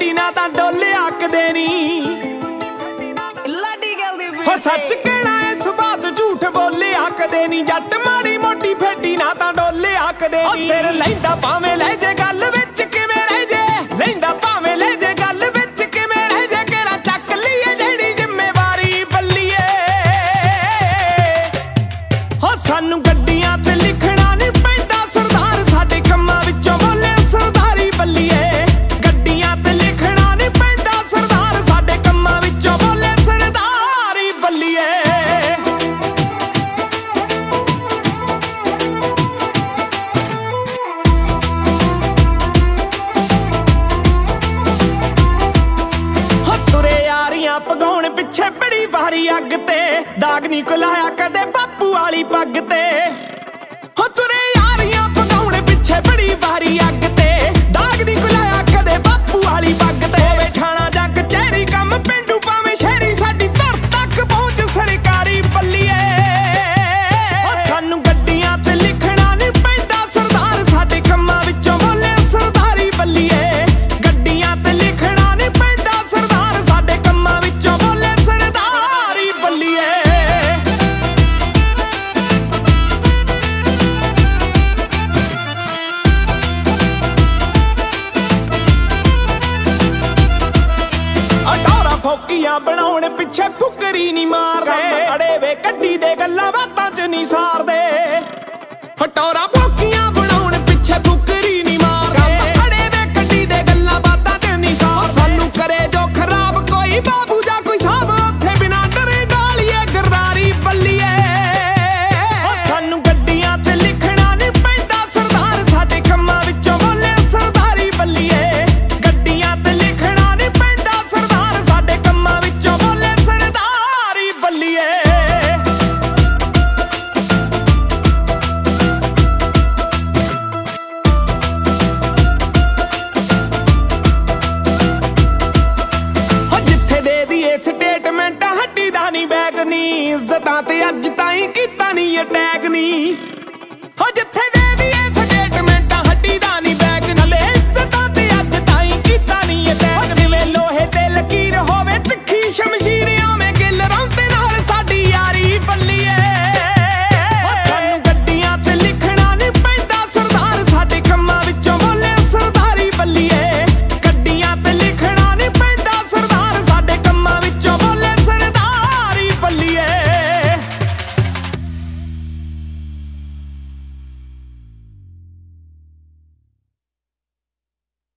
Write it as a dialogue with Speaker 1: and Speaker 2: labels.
Speaker 1: fatty ਨਾ ਤਾਂ ਡੋਲੇ ਆਕਦੇ ਨੀ ਹੋ ਸੱਚ ਕਹਿਣਾ ਏ ਸੁਭਾਤ ਝੂਠ ਬੋਲੇ ਆਕਦੇ ਨੀ ਜੱਟ ਮਾੜੀ ਮੋਟੀ ਫੇਟੀ ਨਾ ਤਾਂ ਡੋਲੇ ਆਕਦੇ ਨੀ ਸਿਰ ਲੈਂਦਾ ਭਾਵੇਂ ਲੈ ਜੇ ਗੱਲ ਵਿੱਚ ਕਿਵੇਂ ਰਹਿ ਜੇ ਲੈਂਦਾ ਭਾਵੇਂ ਲੈ ਜੇ ਗੱਲ ਵਿੱਚ ਕਿਵੇਂ ਰਹਿ ਜੇ ਕਿਹੜਾ ਚੱਕ ਲਈਏ ਜਿਹੜੀ ਜ਼ਿੰਮੇਵਾਰੀ ਬੱਲੀਏ ਹੋ ਸਾਨੂੰ ਗੱਡੀਆਂ ਤੇ ਲਿਖਣਾ ਨੀ ਪੈਂਦਾ ਸਰਦਾਰ ਸਾਡੇ ਕੰਮਾਂ ਵਿੱਚੋਂ ਬੋਲੇ ਸਰਦਾਰੀ ਬੱਲੀਏ ਗੱਡੀਆਂ ਤੇ ਲਿਖਣਾ ਨੀ ਪੈਂਦਾ ਸਰਦਾਰ ਸਾਡੇ ਕੰਮਾਂ ਵਿੱਚੋਂ ਬੋਲੇ ਸਰਦਾਰੀ ਬੱਲੀਏ ਪਗਾਉਣ ਪਿੱਛੇ ਬੜੀ ਵਾਰੀ ਅੱਗ ਤੇ ਦਾਗ ਨੀ ਕੁਲਾਇਆ ਕਦੇ ਬਾਪੂ ਵਾਲੀ ਪੱਗ ਤੇ ਹੋ ਤੁਰੇ ਯਾਰੀਆਂ ਪਗਾਉਣ ਪਿੱਛੇ ਬੜੀ ਵਾਰੀ ਅੱਗ ਤੇ ਦਾਗ ਨੀ ਕੁਲਾਇਆ ਕਦੇ ਬਾਪੂ ਵਾਲੀ ਪੱਗ ਤੇ ਹੋਵੇ ਠਾਣਾ ਜਾਂ ਕਚਹਿਰੀ ਕੰਮ ਪਿੰਡੂ ਭਾਵੇਂ ਸ਼ਹਿਰੀ ਸਾਡੀ ਧਰ ਤੱਕ ਪਹੁੰਚ ਸਰਕਾਰੀ ਬੱਲੀਏ ਸਾਨੂੰ ਗੱਡੀਆਂ ਤੇ ਲਿਖਣਾ ਨੀ ਪੈਂਦਾ ਸਰਦਾਰ ਸਾਡੇ ਕੰਮਾਂ ਵਿੱਚੋਂ ਬੋਲੇ ਸਰਦਾਰੀ ਬੱਲੀਏ ਗੱਡੀਆਂ ਤੇ ਲਿਖਣਾ ਨੀ ਪੈਂਦਾ ਸਰਦਾਰ ਸਾਡੇ ਕੰਮਾਂ ਵਿੱਚੋਂ ਬੋਲੇ ਸਰਦਾਰੀ ਬੱਲੀਏ ਅਟੋਰਾ ਫੋਕੀਆਂ ਬਣਾਉਣ ਪਿੱਛੇ ਫੁਕਰੀ ਨੀ ਮਾਰਦੇ ਅੜੇ ਵੇ ਕੱਢੀ ਦੇ ਗੱਲਾਂ ਬਾਤਾਂ ਚ ਨੀ ਸਾਰਦੇ ਹਟੋਰਾ ਫੋਕੀਆਂ ਬਣਾਉਣ ਪਿੱਛੇ ਫੁਕਰੀ ਨੀ ਮਾਰਦੇ ਅੜੇ ਵੇ ਕੱਢੀ ਦੇ ਗੱਲਾਂ ਬਾਤਾਂ ਚ ਨੀ ਸਾਰਦੇ ਸਾਨੂੰ ਕਰੇ ਜੋ ਖਰਾਬ ਕੋਈ ਬਾਬੂ ਜਾਂ ਕੋਈ ਸਾਹਬ ਉੱਥੇ ਬਿਨਾਂ ਡਰੇ ਡਾਲੀਏ ਗਰਾਰੀ ਬੱਲੀਏ ਸਾਨੂੰ ਗੱਡੀਆਂ ਤੇ ਲਿਖਣਾ ਨੀ ਪੈਂਦਾ ਸਰਦਾਰ ਸਾਡੇ ਕੰਮਾਂ ਵਿੱਚੋਂ ਬੋਲੇ ਸਰਦਾਰੀ ਬੱਲੀਏ ਗੱਡੀਆਂ ਤੇ ਲਿਖਣਾ ਨੀ ਪੈਂਦਾ ਸਰਦਾਰ ਸਾਡੇ ਕੰਮਾਂ ਵਿੱਚੋਂ ਬੋਲੇ ਸਰਦਾਰੀ ਬੱਲੀਏ ਜਿੱਥੇ ਦੇ ਦੀਏ ਸਟੇਟਮੈਂਟ ਹੱਡੀ ਦਾ ਨੀ ਬੈਗ ਨੀ ਇੱਜ਼ਤਾਂ ਤੇ ਅੱਜ ਤਾਈਂ ਕੀਤਾ ਨੀ ਅਟੈਕ ਨੀ ਹੋ ਜਿੱਥੇ